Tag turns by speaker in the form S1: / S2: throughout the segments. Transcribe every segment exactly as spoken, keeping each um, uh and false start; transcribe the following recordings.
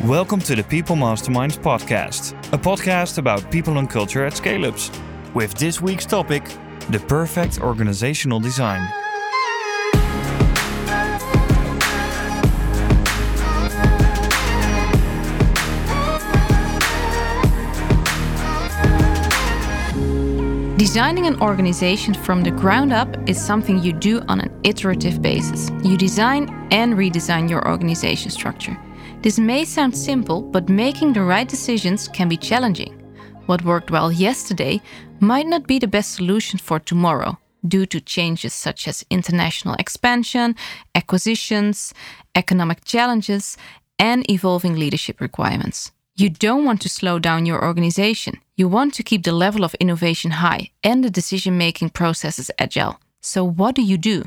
S1: Welcome to the People Masterminds podcast, a podcast about people and culture at scale-ups. With this week's topic, the perfect organizational design.
S2: Designing an organization from the ground up is something you do on an iterative basis. You design and redesign your organization structure. This may sound simple, but making the right decisions can be challenging. What worked well yesterday might not be the best solution for tomorrow, due to changes such as international expansion, acquisitions, economic challenges, and evolving leadership requirements. You don't want to slow down your organization. You want to keep the level of innovation high and the decision-making processes agile. So what do you do?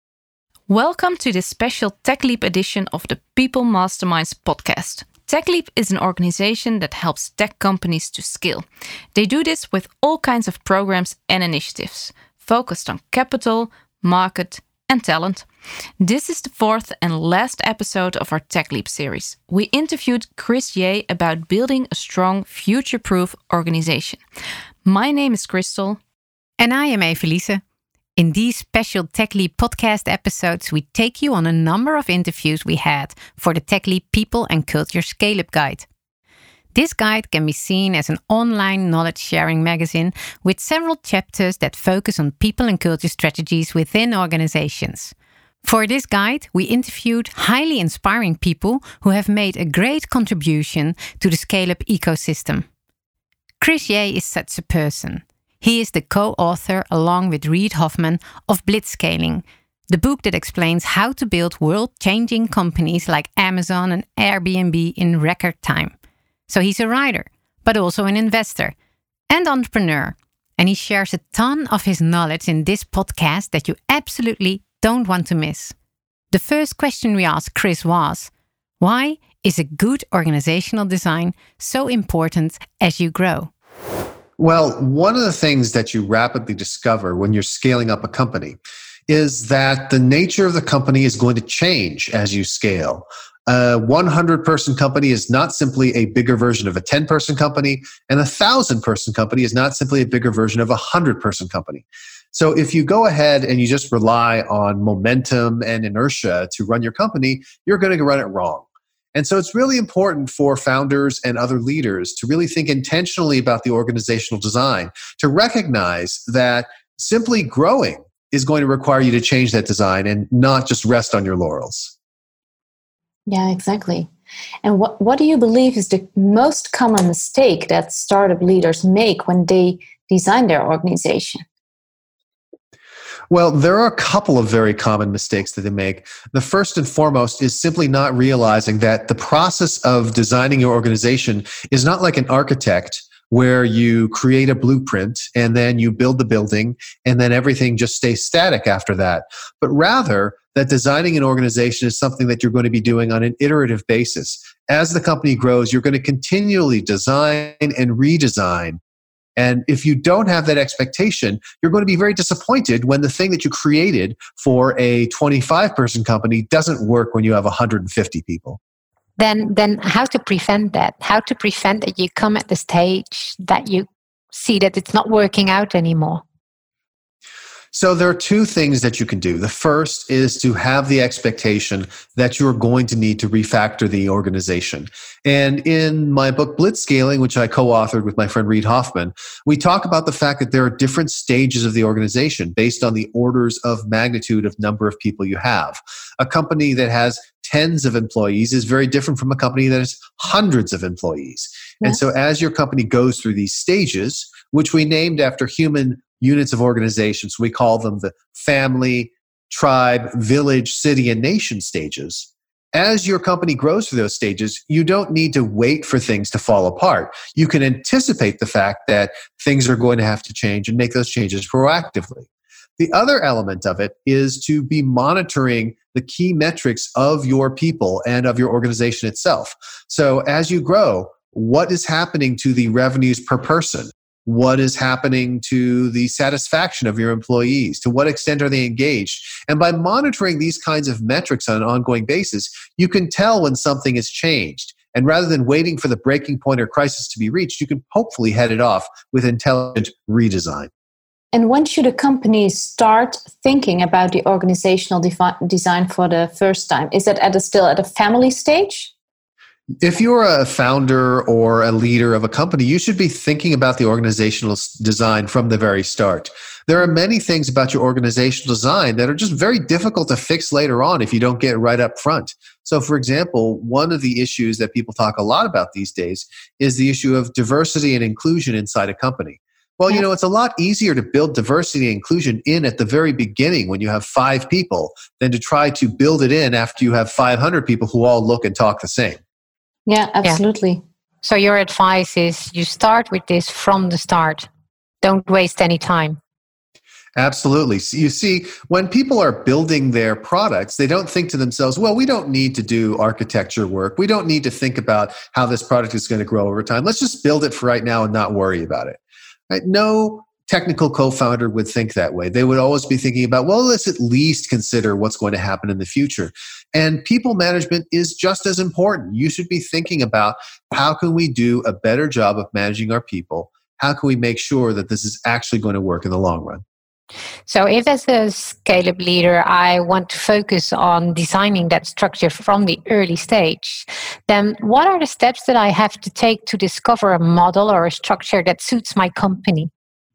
S2: Welcome to this special TechLeap edition of the People Masterminds podcast. TechLeap is an organization that helps tech companies to scale. They do this with all kinds of programs and initiatives, focused on capital, market, and talent. This is the fourth and last episode of our TechLeap series. We interviewed Chris Yeh about building a strong, future-proof organization. My name is Crystal.
S3: And I am Evelise. In these special TechLeap podcast episodes, we take you on a number of interviews we had for the TechLeap People and Culture Scale-Up Guide. This guide can be seen as an online knowledge-sharing magazine with several chapters that focus on people and culture strategies within organizations. For this guide, we interviewed highly inspiring people who have made a great contribution to the scale-up ecosystem. Chris Yeh is such a person. He is the co-author, along with Reid Hoffman, of Blitzscaling, the book that explains how to build world-changing companies like Amazon and Airbnb in record time. So he's a writer, but also an investor and entrepreneur. And he shares a ton of his knowledge in this podcast that you absolutely don't want to miss. The first question we asked Chris was, why is a good organizational design so important as you grow?
S4: Well, one of the things that you rapidly discover when you're scaling up a company is that the nature of the company is going to change as you scale. A one hundred person company is not simply a bigger version of a ten person company, and a one thousand person company is not simply a bigger version of a one hundred person company. So if you go ahead and you just rely on momentum and inertia to run your company, you're going to run it wrong. And so it's really important for founders and other leaders to really think intentionally about the organizational design, to recognize that simply growing is going to require you to change that design and not just rest on your laurels.
S5: Yeah, exactly. And what, what do you believe is the most common mistake that startup leaders make when they design their organization?
S4: Well, there are a couple of very common mistakes that they make. The first and foremost is simply not realizing that the process of designing your organization is not like an architect where you create a blueprint and then you build the building and then everything just stays static after that. But rather, that designing an organization is something that you're going to be doing on an iterative basis. As the company grows, you're going to continually design and redesign. And if you don't have that expectation, you're going to be very disappointed when the thing that you created for a twenty-five person company doesn't work when you have one hundred fifty people.
S3: Then, then how to prevent that? How to prevent that you come at the stage that you see that it's not working out anymore?
S4: So there are two things that you can do. The first is to have the expectation that you're going to need to refactor the organization. And in my book, Blitzscaling, which I co-authored with my friend Reid Hoffman, we talk about the fact that there are different stages of the organization based on the orders of magnitude of number of people you have. A company that has tens of employees is very different from a company that has hundreds of employees. Yeah. And so as your company goes through these stages, which we named after human units of organizations, we call them the family, tribe, village, city, and nation stages. As your company grows through those stages, you don't need to wait for things to fall apart. You can anticipate the fact that things are going to have to change and make those changes proactively. The other element of it is to be monitoring the key metrics of your people and of your organization itself. So as you grow, what is happening to the revenues per person? What is happening to the satisfaction of your employees? To what extent are they engaged? And by monitoring these kinds of metrics on an ongoing basis, you can tell when something has changed. And rather than waiting for the breaking point or crisis to be reached, you can hopefully head it off with intelligent redesign.
S5: And when should a company start thinking about the organizational defi- design for the first time? Is that at a, still at a family stage?
S4: If you're a founder or a leader of a company, you should be thinking about the organizational design from the very start. There are many things about your organizational design that are just very difficult to fix later on if you don't get right up front. So, for example, one of the issues that people talk a lot about these days is the issue of diversity and inclusion inside a company. Well, you know, it's a lot easier to build diversity and inclusion in at the very beginning when you have five people than to try to build it in after you have five hundred people who all look and talk the same.
S5: Yeah, absolutely.
S3: Yeah. So your advice is you start with this from the start. Don't waste any time.
S4: Absolutely. So you see, when people are building their products, they don't think to themselves, well, we don't need to do architecture work. We don't need to think about how this product is going to grow over time. Let's just build it for right now and not worry about it. Right? No technical co-founder would think that way. They would always be thinking about, well, let's at least consider what's going to happen in the future. And people management is just as important. You should be thinking about how can we do a better job of managing our people? How can we make sure that this is actually going to work in the long run?
S3: So if as a scale-up leader, I want to focus on designing that structure from the early stage, then what are the steps that I have to take to discover a model or a structure that suits my company?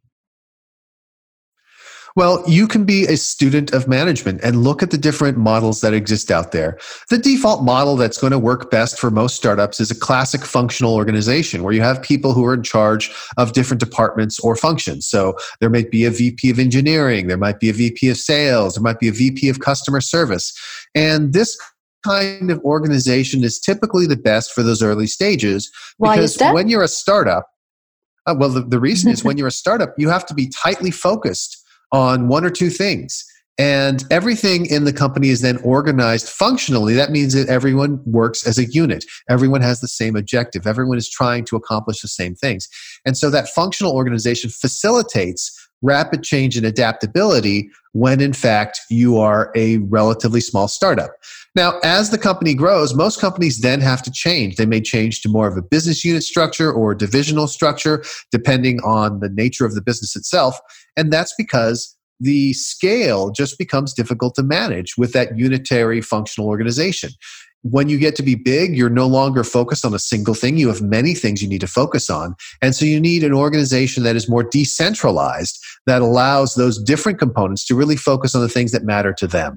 S4: Well, you can be a student of management and look at the different models that exist out there. The default model that's going to work best for most startups is a classic functional organization where you have people who are in charge of different departments or functions. So there might be a V P of engineering, there might be a V P of sales, there might be a V P of customer service. And this kind of organization is typically the best for those early stages.
S5: Why
S4: because
S5: is that?
S4: when you're a startup, uh, well, the, the reason is when you're a startup, you have to be tightly focused on one or two things. And everything in the company is then organized functionally. That means that everyone works as a unit. Everyone has the same objective. Everyone is trying to accomplish the same things. And so that functional organization facilitates rapid change and adaptability when in fact you are a relatively small startup. Now, as the company grows, most companies then have to change. They may change to more of a business unit structure or divisional structure, depending on the nature of the business itself. And that's because the scale just becomes difficult to manage with that unitary functional organization. When you get to be big, you're no longer focused on a single thing. You have many things you need to focus on. And so you need an organization that is more decentralized, that allows those different components to really focus on the things that matter to them.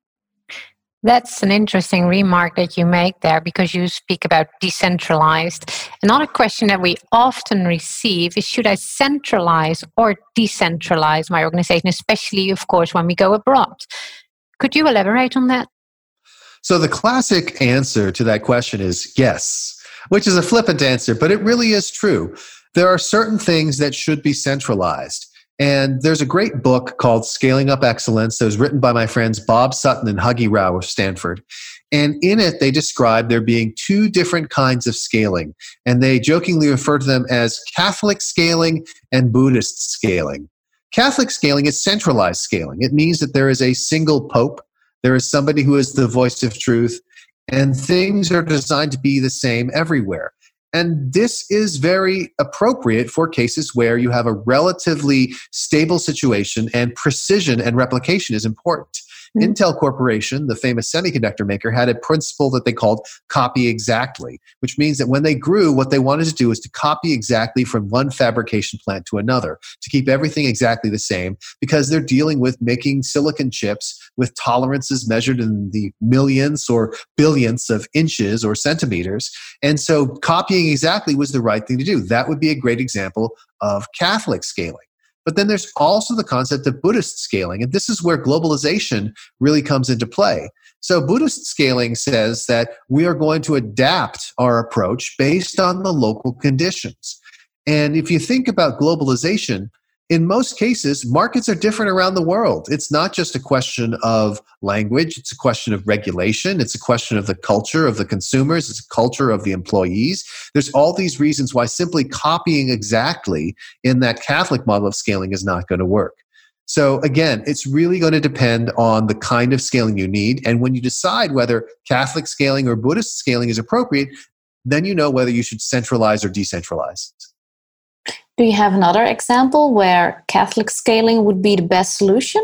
S3: That's an interesting remark that you make there because you speak about decentralized. Another question that we often receive is, should I centralize or decentralize my organization, especially, of course, when we go abroad? Could you elaborate on that?
S4: So the classic answer to that question is yes, which is a flippant answer, but it really is true. There are certain things that should be centralized. And there's a great book called Scaling Up Excellence that was written by my friends Bob Sutton and Huggy Rao of Stanford. And in it, they describe there being two different kinds of scaling. And they jokingly refer to them as Catholic scaling and Buddhist scaling. Catholic scaling is centralized scaling. It means that there is a single pope. There is somebody who is the voice of truth. And things are designed to be the same everywhere. And this is very appropriate for cases where you have a relatively stable situation and precision and replication is important. Mm-hmm. Intel Corporation, the famous semiconductor maker, had a principle that they called copy exactly, which means that when they grew, what they wanted to do was to copy exactly from one fabrication plant to another, to keep everything exactly the same, because they're dealing with making silicon chips with tolerances measured in the millionths or billionths of inches or centimeters. And so copying exactly was the right thing to do. That would be a great example of Catholic scaling. But then there's also the concept of Buddhist scaling, and this is where globalization really comes into play. So Buddhist scaling says that we are going to adapt our approach based on the local conditions. And if you think about globalization, in most cases, markets are different around the world. It's not just a question of language. It's a question of regulation. It's a question of the culture of the consumers. It's a culture of the employees. There's all these reasons why simply copying exactly in that Catholic model of scaling is not going to work. So again, it's really going to depend on the kind of scaling you need. And when you decide whether Catholic scaling or Buddhist scaling is appropriate, then you know whether you should centralize or decentralize.
S5: Do you have another example where Catholic scaling would be the best solution?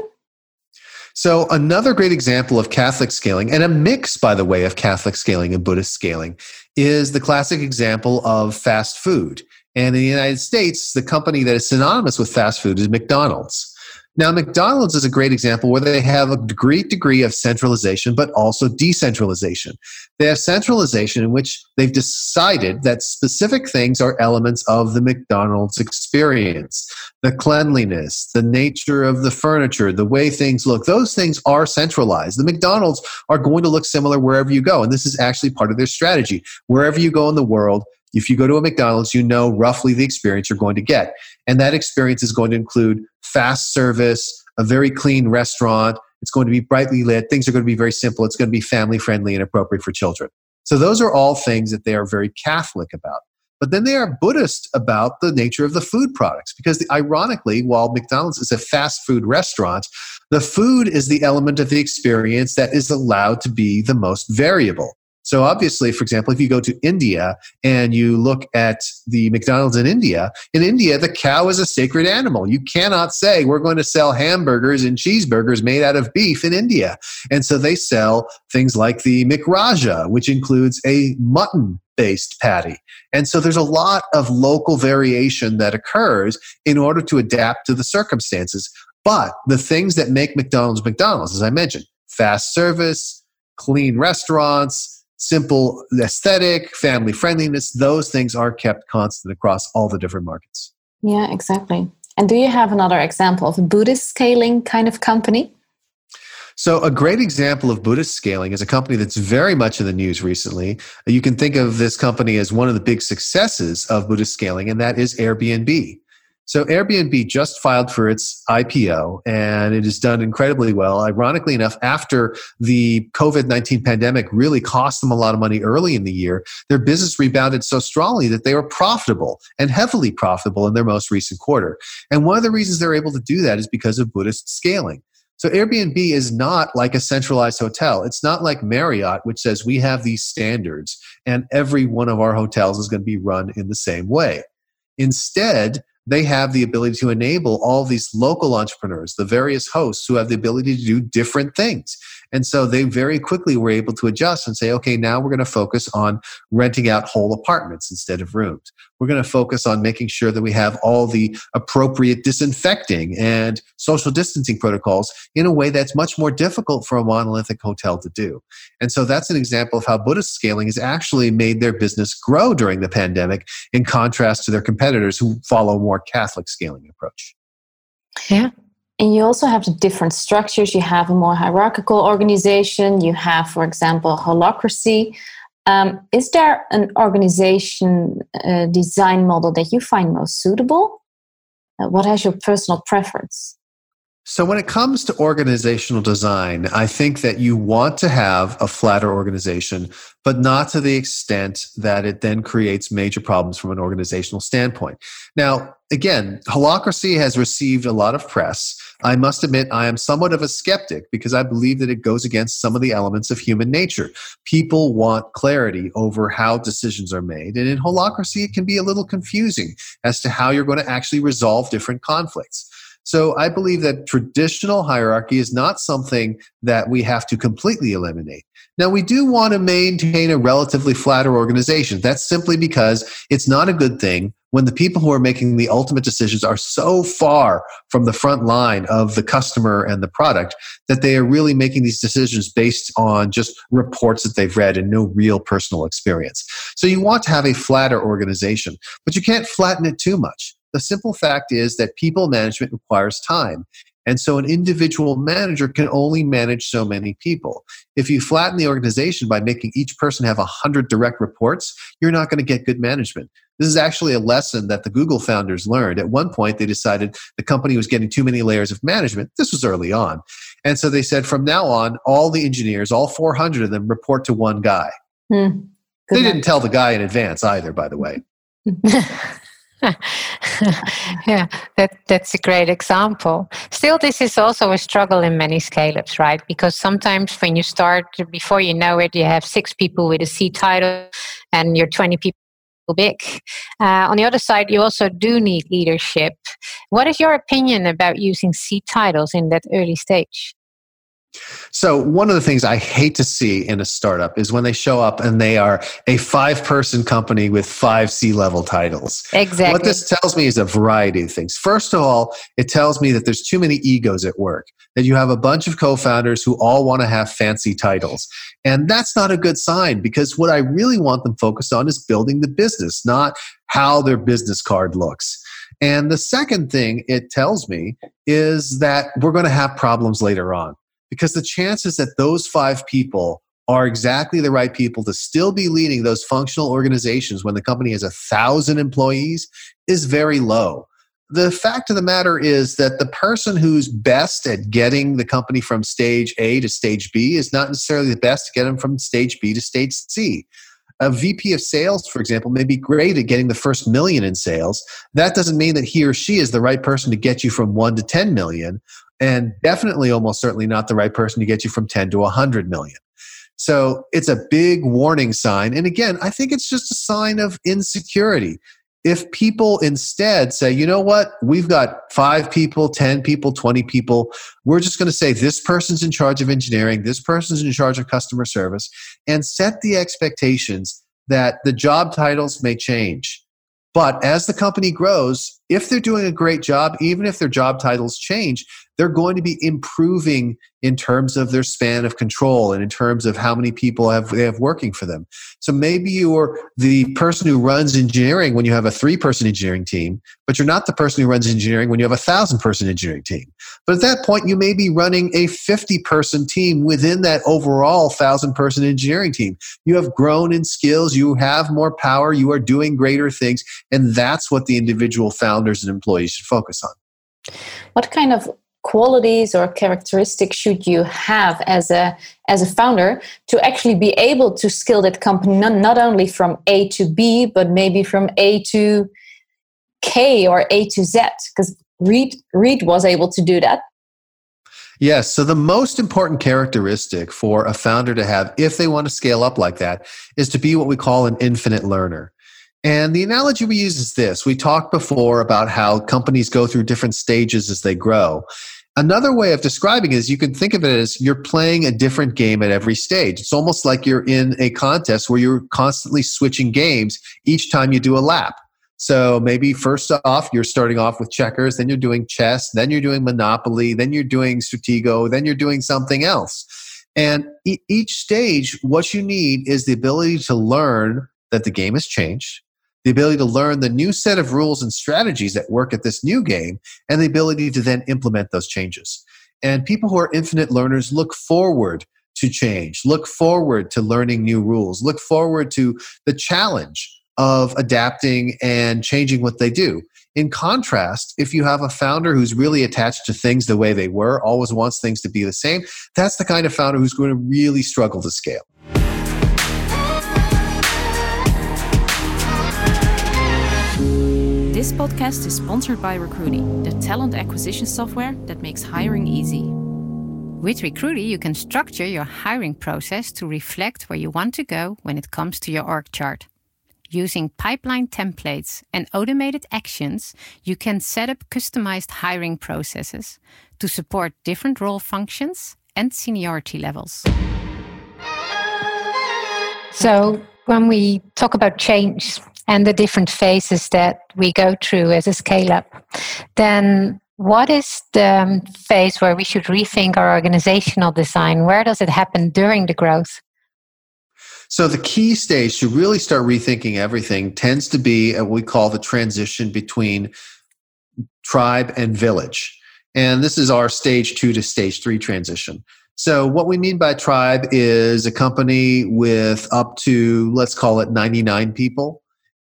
S4: So another great example of Catholic scaling, and a mix, by the way, of Catholic scaling and Buddhist scaling, is the classic example of fast food. And in the United States, the company that is synonymous with fast food is McDonald's. Now, McDonald's is a great example where they have a great degree of centralization, but also decentralization. They have centralization in which they've decided that specific things are elements of the McDonald's experience. The cleanliness, the nature of the furniture, the way things look, those things are centralized. The McDonald's are going to look similar wherever you go. And this is actually part of their strategy. Wherever you go in the world, if you go to a McDonald's, you know roughly the experience you're going to get. And that experience is going to include fast service, a very clean restaurant. It's going to be brightly lit. Things are going to be very simple. It's going to be family friendly and appropriate for children. So those are all things that they are very Catholic about. But then they are Buddhist about the nature of the food products. Because the, ironically, while McDonald's is a fast food restaurant, the food is the element of the experience that is allowed to be the most variable. So obviously, for example, if you go to India and you look at the McDonald's in India, in India, the cow is a sacred animal. You cannot say we're going to sell hamburgers and cheeseburgers made out of beef in India. And so they sell things like the McRaja, which includes a mutton-based patty. And so there's a lot of local variation that occurs in order to adapt to the circumstances. But the things that make McDonald's McDonald's, as I mentioned, fast service, clean restaurants, simple aesthetic, family friendliness, those things are kept constant across all the different markets.
S5: Yeah, exactly. And do you have another example of a Buddhist scaling kind of company?
S4: So a great example of Buddhist scaling is a company that's very much in the news recently. You can think of this company as one of the big successes of Buddhist scaling, and that is Airbnb. So Airbnb just filed for its I P O, and it has done incredibly well. Ironically enough, after the covid nineteen pandemic really cost them a lot of money early in the year, their business rebounded so strongly that they were profitable and heavily profitable in their most recent quarter. And one of the reasons they're able to do that is because of Buddhist scaling. So Airbnb is not like a centralized hotel. It's not like Marriott, which says we have these standards and every one of our hotels is going to be run in the same way. Instead, they have the ability to enable all these local entrepreneurs, the various hosts who have the ability to do different things. And so they very quickly were able to adjust and say, okay, now we're going to focus on renting out whole apartments instead of rooms. We're going to focus on making sure that we have all the appropriate disinfecting and social distancing protocols in a way that's much more difficult for a monolithic hotel to do. And so that's an example of how Buddhist scaling has actually made their business grow during the pandemic in contrast to their competitors who follow a more Catholic scaling approach.
S3: Yeah.
S5: And you also have the different structures. You have a more hierarchical organization. You have, for example, holacracy. Um, is there an organization uh, design model that you find most suitable? Uh, what has your personal preference?
S4: So when it comes to organizational design, I think that you want to have a flatter organization, but not to the extent that it then creates major problems from an organizational standpoint. Now, again, holacracy has received a lot of press. I must admit, I am somewhat of a skeptic because I believe that it goes against some of the elements of human nature. People want clarity over how decisions are made. And in holacracy, it can be a little confusing as to how you're going to actually resolve different conflicts. So I believe that traditional hierarchy is not something that we have to completely eliminate. Now, we do want to maintain a relatively flatter organization. That's simply because it's not a good thing when the people who are making the ultimate decisions are so far from the front line of the customer and the product that they are really making these decisions based on just reports that they've read and no real personal experience. So you want to have a flatter organization, but you can't flatten it too much. The simple fact is that people management requires time. And so an individual manager can only manage so many people. If you flatten the organization by making each person have one hundred direct reports, you're not going to get good management. This is actually a lesson that the Google founders learned. At one point, they decided the company was getting too many layers of management. This was early on. And so they said, from now on, all the engineers, all four hundred of them, report to one guy. Hmm. They didn't tell the guy in advance either, by the way.
S3: Yeah, that, that's a great example. Still, this is also a struggle in many scale-ups, right? Because sometimes when you start, before you know it, you have six people with a C title and you're twenty people big. Uh, on the other side, you also do need leadership. What is your opinion about using C titles in that early stage?
S4: So one of the things I hate to see in a startup is when they show up and they are a five-person company with five C-level titles.
S3: Exactly.
S4: What this tells me is a variety of things. First of all, it tells me that there's too many egos at work, that you have a bunch of co-founders who all want to have fancy titles. And that's not a good sign, because what I really want them focused on is building the business, not how their business card looks. And the second thing it tells me is that we're going to have problems later on. Because the chances that those five people are exactly the right people to still be leading those functional organizations when the company has a thousand employees is very low. The fact of the matter is that the person who's best at getting the company from stage A to stage B is not necessarily the best to get them from stage B to stage C. A V P of sales, for example, may be great at getting the first million in sales. That doesn't mean that he or she is the right person to get you from one to ten million. And definitely, almost certainly not the right person to get you from ten to one hundred million. So it's a big warning sign. And again, I think it's just a sign of insecurity. If people instead say, you know what, we've got five people, ten people, twenty people, we're just going to say this person's in charge of engineering, this person's in charge of customer service, and set the expectations that the job titles may change. But as the company grows, if they're doing a great job, even if their job titles change, they're going to be improving in terms of their span of control and in terms of how many people have, they have working for them. So maybe you're the person who runs engineering when you have a three-person engineering team, but you're not the person who runs engineering when you have a thousand-person engineering team. But at that point, you may be running a fifty-person team within that overall thousand-person engineering team. You have grown in skills, you have more power, you are doing greater things, and that's what the individual founders and employees should focus on.
S5: What kind of qualities or characteristics should you have as a as a founder to actually be able to scale that company not, not only from A to B, but maybe from A to K or A to Z? Because Reed Reed was able to do that.
S4: Yes. So the most important characteristic for a founder to have, if they want to scale up like that, is to be what we call an infinite learner. And the analogy we use is this. We talked before about how companies go through different stages as they grow. Another way of describing it is you can think of it as you're playing a different game at every stage. It's almost like you're in a contest where you're constantly switching games each time you do a lap. So maybe first off, you're starting off with checkers, then you're doing chess, then you're doing Monopoly, then you're doing Stratego, then you're doing something else. And e- each stage, what you need is the ability to learn that the game has changed, the ability to learn the new set of rules and strategies that work at this new game, and the ability to then implement those changes. And people who are infinite learners look forward to change, look forward to learning new rules, look forward to the challenge of adapting and changing what they do. In contrast, if you have a founder who's really attached to things the way they were, always wants things to be the same, that's the kind of founder who's going to really struggle to scale.
S2: This podcast is sponsored by Recruity, the talent acquisition software that makes hiring easy.
S3: With Recruity, you can structure your hiring process to reflect where you want to go when it comes to your org chart. Using pipeline templates and automated actions, you can set up customized hiring processes to support different role functions and seniority levels. So, when we talk about change and the different phases that we go through as a scale-up, then what is the phase where we should rethink our organizational design? Where does it happen during the growth?
S4: So the key stage to really start rethinking everything tends to be what we call the transition between tribe and village. And this is our stage two to stage three transition. So what we mean by tribe is a company with up to, let's call it ninety-nine people.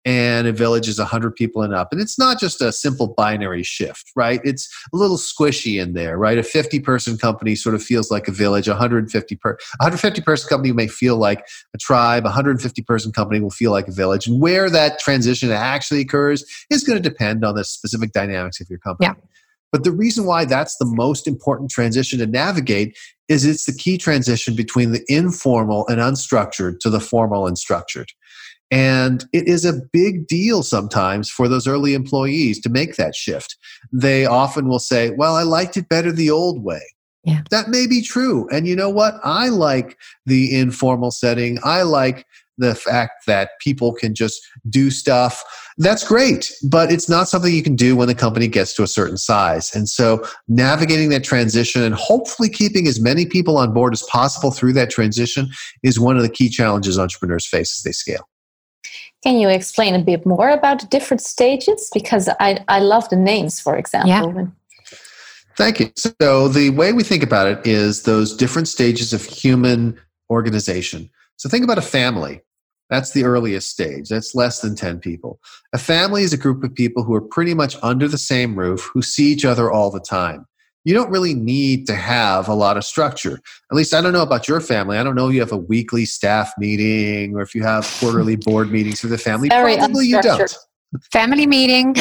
S4: and a village is one hundred people and up. And it's not just a simple binary shift, right? It's a little squishy in there, right? A fifty-person company sort of feels like a village. A one hundred fifty per, one hundred fifty-person company may feel like a tribe. A one hundred fifty-person company will feel like a village. And where that transition actually occurs is going to depend on the specific dynamics of your company.
S3: Yeah.
S4: But the reason why that's the most important transition to navigate is it's the key transition between the informal and unstructured to the formal and structured. And it is a big deal sometimes for those early employees to make that shift. They often will say, well, I liked it better the old way.
S3: Yeah.
S4: That may be true. And you know what? I like the informal setting. I like the fact that people can just do stuff. That's great, but it's not something you can do when the company gets to a certain size. And so navigating that transition and hopefully keeping as many people on board as possible through that transition is one of the key challenges entrepreneurs face as they scale.
S5: Can you explain a bit more about the different stages? Because I, I love the names, for example.
S3: Yeah.
S4: Thank you. So the way we think about it is those different stages of human organization. So think about a family. That's the earliest stage. That's less than ten people. A family is a group of people who are pretty much under the same roof, who see each other all the time. You don't really need to have a lot of structure. At least I don't know about your family. I don't know if you have a weekly staff meeting or if you have quarterly board meetings for the family.
S5: Very
S4: Probably you don't.
S3: Family meeting.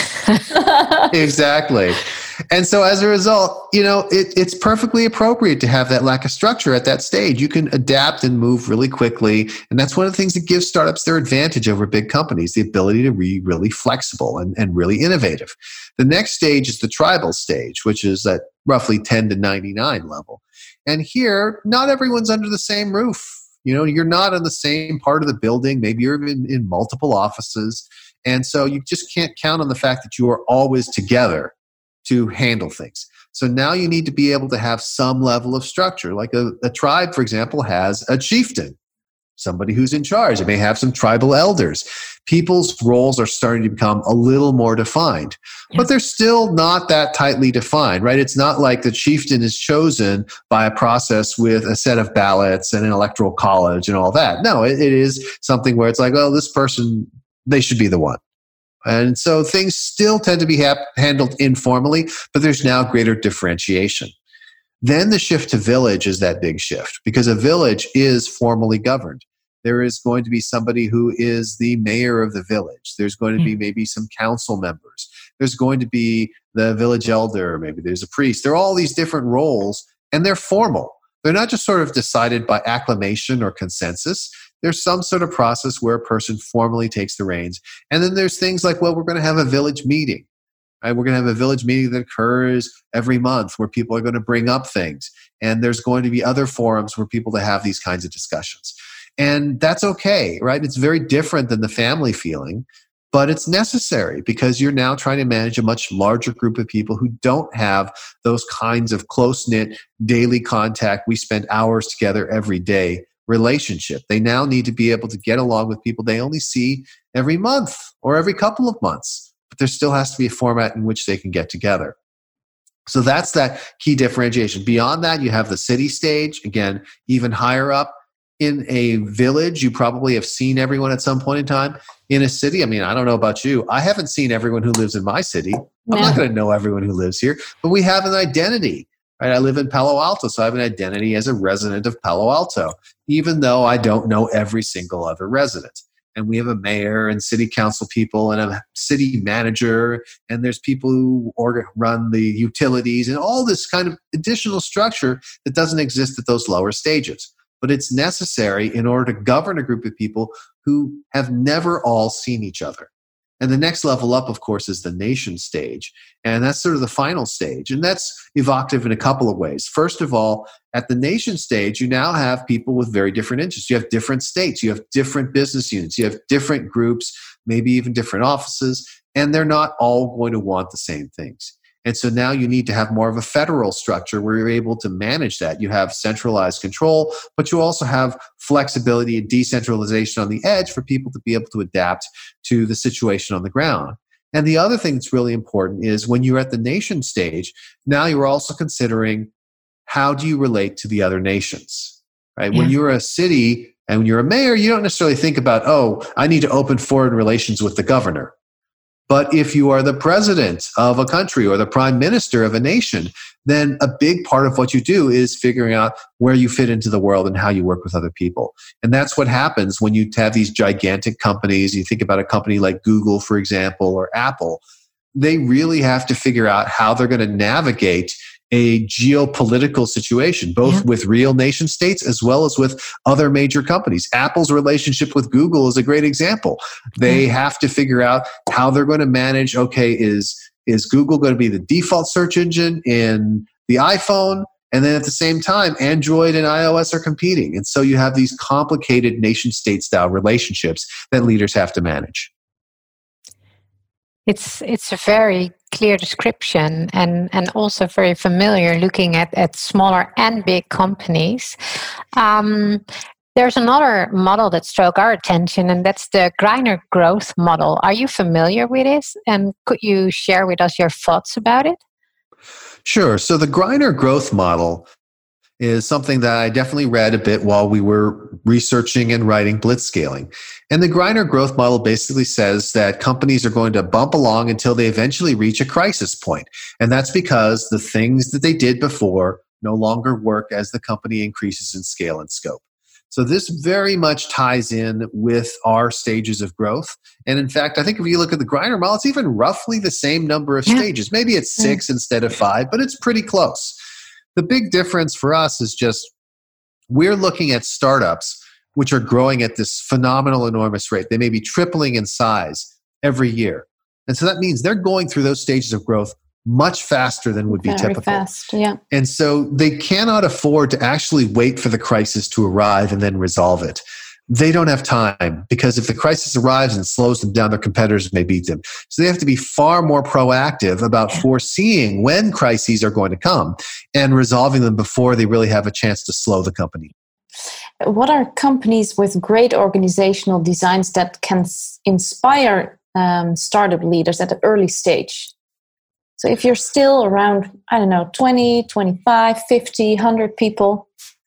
S4: Exactly. And so as a result, you know, it, it's perfectly appropriate to have that lack of structure at that stage. You can adapt and move really quickly. And that's one of the things that gives startups their advantage over big companies, the ability to be really flexible and, and really innovative. The next stage is the tribal stage, which is at roughly ten to ninety-nine level. And here, not everyone's under the same roof. You know, you're not in the same part of the building. Maybe you're in, in multiple offices. And so you just can't count on the fact that you are always together to handle things. So now you need to be able to have some level of structure. Like a, a tribe, for example, has a chieftain, somebody who's in charge. It may have some tribal elders. People's roles are starting to become a little more defined, yeah. But they're still not that tightly defined, right? It's not like the chieftain is chosen by a process with a set of ballots and an electoral college and all that. No, it, it is something where it's like, well, this person, they should be the one. And so things still tend to be ha- handled informally, but there's now greater differentiation. Then the shift to village is that big shift because a village is formally governed. There is going to be somebody who is the mayor of the village. There's going to be maybe some council members. There's going to be the village elder. Maybe there's a priest. There are all these different roles, and they're formal. They're not just sort of decided by acclamation or consensus. There's some sort of process where a person formally takes the reins. And then there's things like, well, we're going to have a village meeting. Right? We're going to have a village meeting that occurs every month where people are going to bring up things. And there's going to be other forums where people to have these kinds of discussions. And that's okay, right? It's very different than the family feeling, but it's necessary because you're now trying to manage a much larger group of people who don't have those kinds of close-knit daily contact. We spend hours together every day relationship. They now need to be able to get along with people they only see every month or every couple of months. But there still has to be a format in which they can get together. So that's that key differentiation. Beyond that, you have the city stage. Again, even higher up. In a village, you probably have seen everyone at some point in time. In a city, I mean, I don't know about you. I haven't seen everyone who lives in my city. I'm
S5: no.
S4: not going to know everyone who lives here, but we have an identity. Right? I live in Palo Alto, so I have an identity as a resident of Palo Alto, even though I don't know every single other resident. And we have a mayor and city council people and a city manager, and there's people who order, run the utilities and all this kind of additional structure that doesn't exist at those lower stages. But it's necessary in order to govern a group of people who have never all seen each other. And the next level up, of course, is the nation stage. And that's sort of the final stage. And that's evocative in a couple of ways. First of all, at the nation stage, you now have people with very different interests. You have different states. You have different business units. You have different groups, maybe even different offices. And they're not all going to want the same things. And so now you need to have more of a federal structure where you're able to manage that. You have centralized control, but you also have flexibility and decentralization on the edge for people to be able to adapt to the situation on the ground. And the other thing that's really important is when you're at the nation stage, now you're also considering how do you relate to the other nations, right? Yeah. When you're a city, And when you're a mayor, you don't necessarily think about, oh, I need to open foreign relations with the governor. But if you are the president of a country or the prime minister of a nation, then a big part of what you do is figuring out where you fit into the world and how you work with other people. And that's what happens when you have these gigantic companies. You think about a company like Google, for example, or Apple. They really have to figure out how they're going to navigate a geopolitical situation, both yeah. with real nation states as well as with other major companies. Apple's relationship with Google is a great example. They yeah. have to figure out how they're going to manage, okay, is, is Google going to be the default search engine in the iPhone? And then at the same time, Android and iOS are competing. And so you have these complicated nation state style relationships that leaders have to manage.
S3: It's it's a very clear description and, and also very familiar looking at, at smaller and big companies. Um, there's another model that struck our attention, and that's the Greiner growth model. Are you familiar with it? And could you share with us your thoughts about it?
S4: Sure. So the Greiner growth model is something that I definitely read a bit while we were researching and writing Blitzscaling. And the Greiner growth model basically says that companies are going to bump along until they eventually reach a crisis point. And that's because the things that they did before no longer work as the company increases in scale and scope. So this very much ties in with our stages of growth. And in fact, I think if you look at the Greiner model, it's even roughly the same number of yeah. stages. Maybe it's six yeah. instead of five, but it's pretty close. The big difference for us is just we're looking at startups which are growing at this phenomenal, enormous rate. They may be tripling in size every year. And so that means they're going through those stages of growth much faster than would be
S5: Very
S4: typical.
S5: fast, yeah.
S4: And so they cannot afford to actually wait for the crisis to arrive and then resolve it. They don't have time, because if the crisis arrives and slows them down, their competitors may beat them. So they have to be far more proactive about foreseeing when crises are going to come and resolving them before they really have a chance to slow the company.
S5: What are companies with great organizational designs that can inspire um, startup leaders at an early stage? So if you're still around, I don't know, twenty, twenty-five, fifty, one hundred people.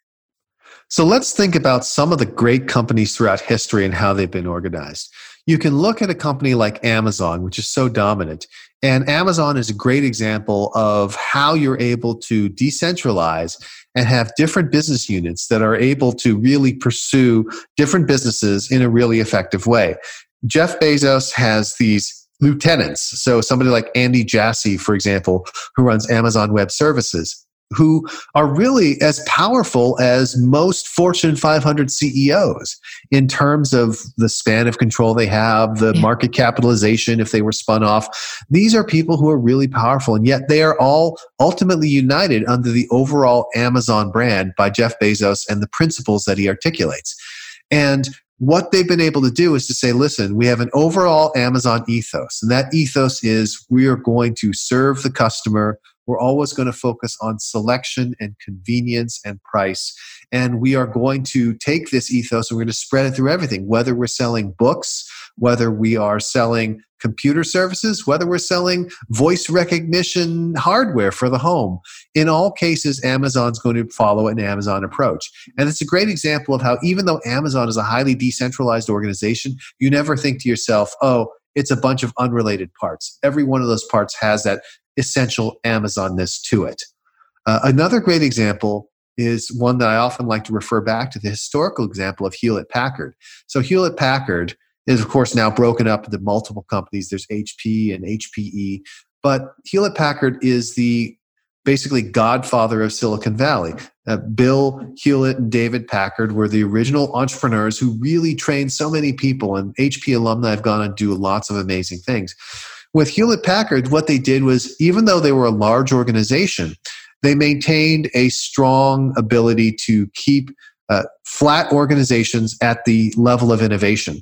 S4: So let's think about some of the great companies throughout history and how they've been organized. You can look at a company like Amazon, which is so dominant. And Amazon is a great example of how you're able to decentralize and have different business units that are able to really pursue different businesses in a really effective way. Jeff Bezos has these lieutenants. So somebody like Andy Jassy, for example, who runs Amazon Web Services, who are really as powerful as most Fortune five hundred C E Os in terms of the span of control they have, the yeah. market capitalization if they were spun off. These are people who are really powerful, and yet they are all ultimately united under the overall Amazon brand by Jeff Bezos and the principles that he articulates. And what they've been able to do is to say, listen, we have an overall Amazon ethos, and that ethos is we are going to serve the customer. We're always going to focus on selection and convenience and price. And we are going to take this ethos and we're going to spread it through everything, whether we're selling books, whether we are selling computer services, whether we're selling voice recognition hardware for the home. In all cases, Amazon's going to follow an Amazon approach. And it's a great example of how even though Amazon is a highly decentralized organization, you never think to yourself, oh, it's a bunch of unrelated parts. Every one of those parts has that essential Amazon-ness to it. Uh, another great example is one that I often like to refer back to, the historical example of Hewlett-Packard. So Hewlett-Packard is, of course, now broken up into multiple companies. There's H P and H P E, but Hewlett-Packard is the basically godfather of Silicon Valley. Uh, Bill Hewlett and David Packard were the original entrepreneurs who really trained so many people, and H P alumni have gone on to do lots of amazing things. With Hewlett-Packard, what they did was, even though they were a large organization, they maintained a strong ability to keep uh, flat organizations at the level of innovation.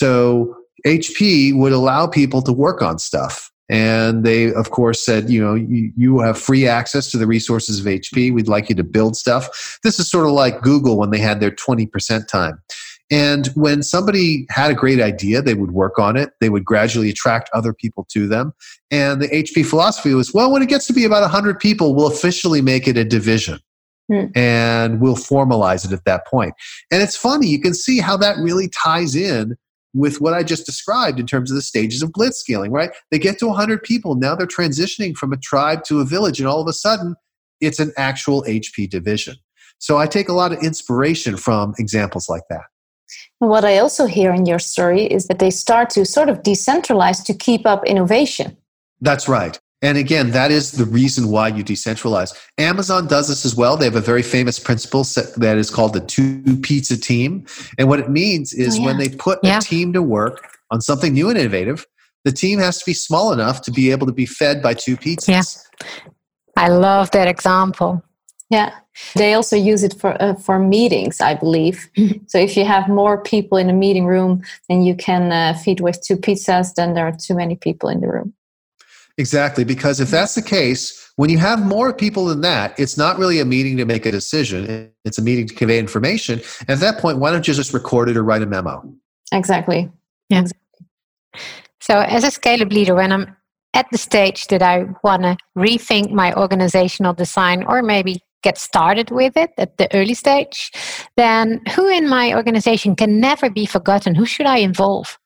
S4: So H P would allow people to work on stuff. And they, of course, said, you know, you, you have free access to the resources of H P. We'd like you to build stuff. This is sort of like Google when they had their twenty percent time. And when somebody had a great idea, they would work on it. They would gradually attract other people to them. And the H P philosophy was, well, when it gets to be about one hundred people, we'll officially make it a division. Mm. And we'll formalize it at that point. And it's funny, you can see how that really ties in with what I just described in terms of the stages of blitzscaling, right? They get to one hundred people. Now they're transitioning from a tribe to a village, and all of a sudden, it's an actual H P division. So I take a lot of inspiration from examples like that.
S5: What I also hear in your story is that they start to sort of decentralize to keep up innovation.
S4: That's right. And again, that is the reason why you decentralize. Amazon does this as well. They have a very famous principle that is called the two-pizza team. And what it means is oh, yeah. when they put yeah. a team to work on something new and innovative, the team has to be small enough to be able to be fed by two pizzas.
S3: Yeah. I love that example.
S5: Yeah. They also use it for uh, for meetings, I believe. So if you have more people in a meeting room than you can uh, feed with two pizzas, then there are too many people in the room.
S4: Exactly, because if that's the case, when you have more people than that, it's not really a meeting to make a decision. It's a meeting to convey information. And at that point, why don't you just record it or write a memo?
S5: Exactly.
S3: Yeah.
S5: Exactly.
S3: So as a scale-up leader, when I'm at the stage that I want to rethink my organizational design or maybe get started with it at the early stage, then who in my organization can never be forgotten? Who should I involve?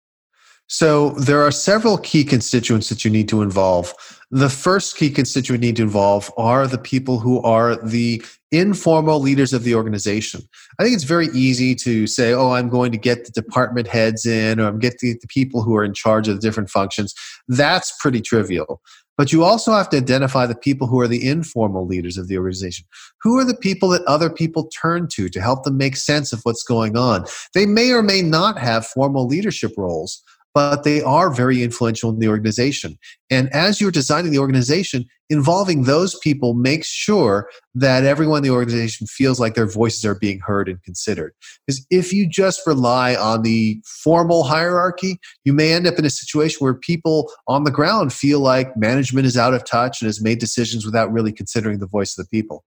S4: So there are several key constituents that you need to involve. The first key constituent you need to involve are the people who are the informal leaders of the organization. I think it's very easy to say, oh, I'm going to get the department heads in, or I'm getting the, the people who are in charge of the different functions. That's pretty trivial. But you also have to identify the people who are the informal leaders of the organization. Who are the people that other people turn to to help them make sense of what's going on? They may or may not have formal leadership roles, but they are very influential in the organization. And as you're designing the organization, involving those people makes sure that everyone in the organization feels like their voices are being heard and considered. Because if you just rely on the formal hierarchy, you may end up in a situation where people on the ground feel like management is out of touch and has made decisions without really considering the voice of the people.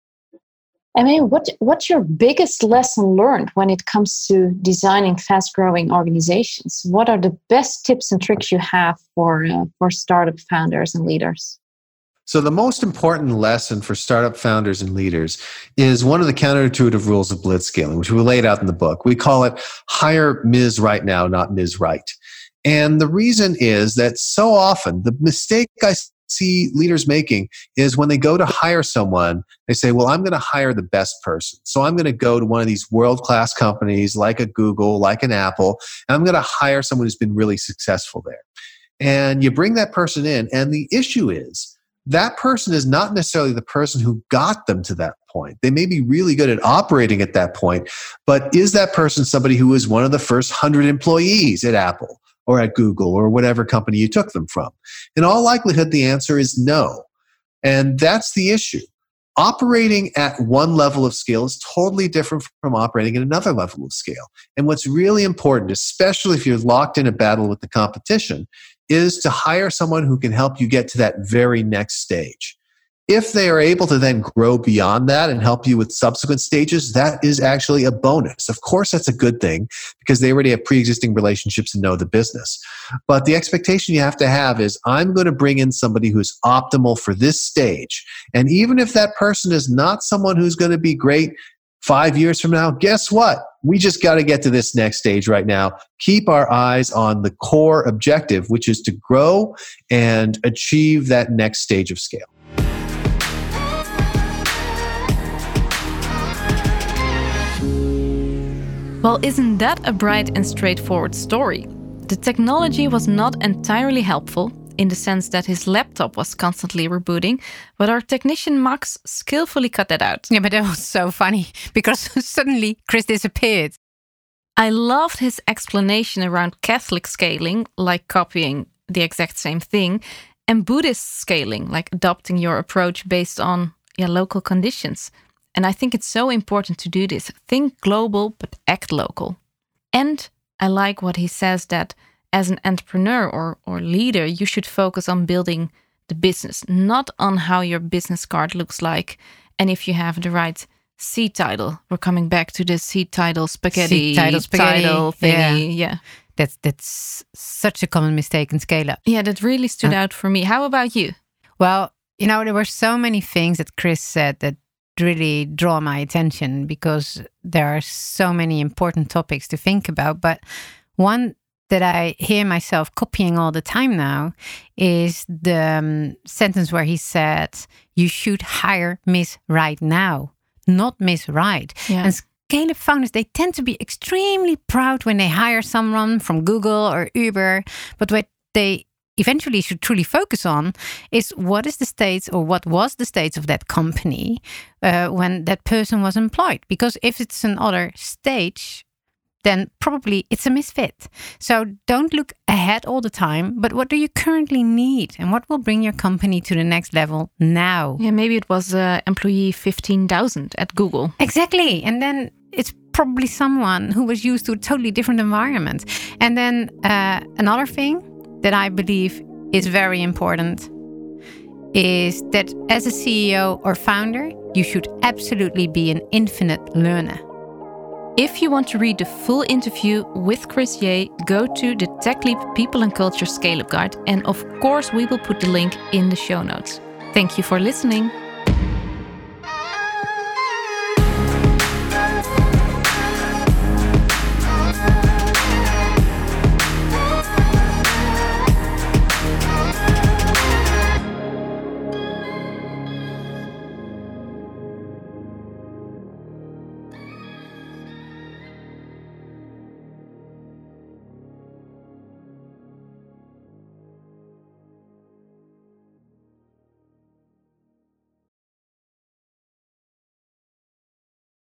S5: I mean, what what's your biggest lesson learned when it comes to designing fast-growing organizations? What are the best tips and tricks you have for uh, for startup founders and leaders?
S4: So the most important lesson for startup founders and leaders is one of the counterintuitive rules of blitzscaling, which we laid out in the book. We call it hire Miz Right Now, not Miz Right. And the reason is that so often the mistake I see leaders making is when they go to hire someone, they say, well, I'm going to hire the best person. So I'm going to go to one of these world-class companies like a Google, like an Apple, and I'm going to hire someone who's been really successful there. And you bring that person in, and the issue is that person is not necessarily the person who got them to that point. They may be really good at operating at that point, but is that person somebody who was one of the first one hundred employees at Apple or at Google or whatever company you took them from? In all likelihood, the answer is no. And that's the issue. Operating at one level of scale is totally different from operating at another level of scale. And what's really important, especially if you're locked in a battle with the competition, is to hire someone who can help you get to that very next stage. If they are able to then grow beyond that and help you with subsequent stages, that is actually a bonus. Of course, that's a good thing because they already have pre-existing relationships and know the business. But the expectation you have to have is, I'm going to bring in somebody who's optimal for this stage. And even if that person is not someone who's going to be great five years from now, guess what? We just got to get to this next stage right now. Keep our eyes on the core objective, which is to grow and achieve that next stage of scale.
S2: Well, isn't that a bright and straightforward story? The technology was not entirely helpful, in the sense that his laptop was constantly rebooting, but our technician Max skillfully cut that out.
S3: Yeah, but that was so funny, because suddenly Chris disappeared.
S2: I loved his explanation around Catholic scaling, like copying the exact same thing, and Buddhist scaling, like adopting your approach based on yeah, local conditions. And I think it's so important to do this. Think global, but act local. And I like what he says that as an entrepreneur or, or leader, you should focus on building the business, not on how your business card looks like and if you have the right seed title. We're coming back to the seed title spaghetti,
S3: seed title, spaghetti.
S2: title thingy. Yeah. yeah.
S3: That's, that's such a common mistake in scale-up.
S2: Yeah, that really stood uh, out for me. How about you?
S3: Well, you know, there were so many things that Chris said that really draw my attention because there are so many important topics to think about. But one that I hear myself copying all the time now is the um, sentence where he said, you should hire Miss Right now, not Miss Right.
S2: Yeah.
S3: And Scale-up founders, they tend to be extremely proud when they hire someone from Google or Uber. But what they eventually should truly focus on is what is the state or what was the state of that company uh, when that person was employed. Because if it's another stage, then probably it's a misfit. So don't look ahead all the time, but what do you currently need and what will bring your company to the next level now?
S2: Yeah, maybe it was uh, employee fifteen thousand at Google.
S3: Exactly. And then it's probably someone who was used to a totally different environment. And then uh, another thing that I believe is very important is that as a C E O or founder, you should absolutely be an infinite learner.
S2: If you want to read the full interview with Chris Yeh, go to the TechLeap People and Culture Scale-up Guide. And of course, we will put the link in the show notes. Thank you for listening.